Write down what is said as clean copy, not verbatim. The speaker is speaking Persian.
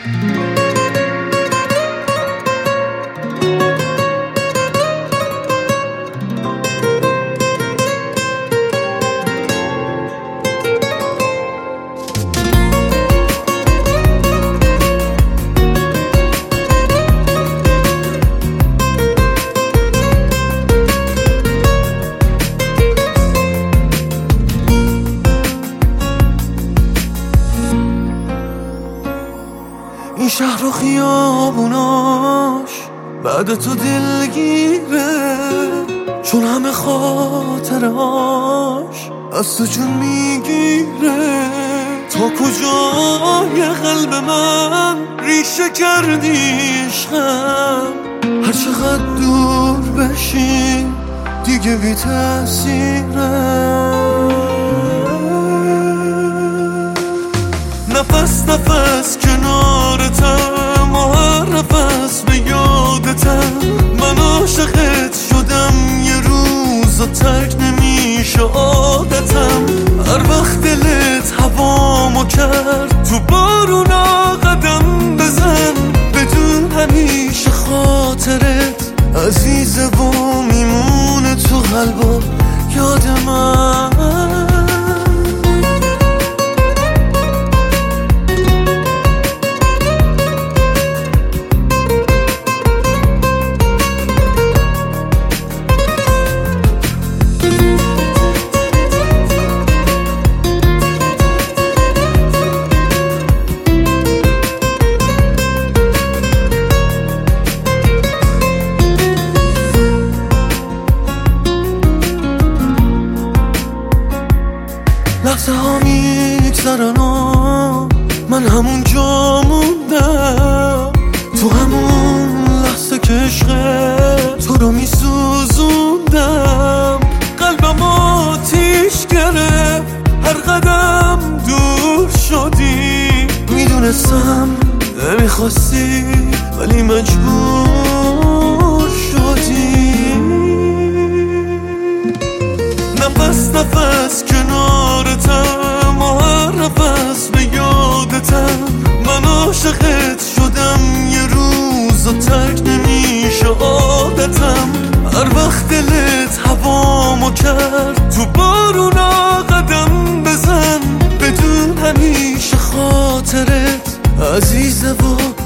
این شهر و خیابوناش بعد تو دلگیره، چون همه خاطرهاش از تو جون میگیره. تا کجای قلب من ریشه کردی عشقم، هر چقدر دور بشی دیگه بی تأثیره. نفس نفس کنارتم و هر نفس به یادتم. من عاشقت شدم یه روز و ترک نمیشه عادتم. هر وقت دلت هوامو کرد تو بارونا قدم بزن، بدون همیشه خاطرت عزیزه و میمونه تو قلب و یاد من. لحظه ها میگذرن و من همون جا موندم، تو همون لحظه که عشق تو رو میسوزوندم. قلبم آتیش گرفت هر قدم دور شدی، میدونستم نمیخواستی ولی مجبور شدی. نفس نفس کنارتم و هر نفس به یادتم. من عاشقت شدم یه روز و ترک نمیشه عادتم. هر وقت دلت هوامو کرد تو بارونا قدم بزن، بدون همیشه خاطرت عزیزه و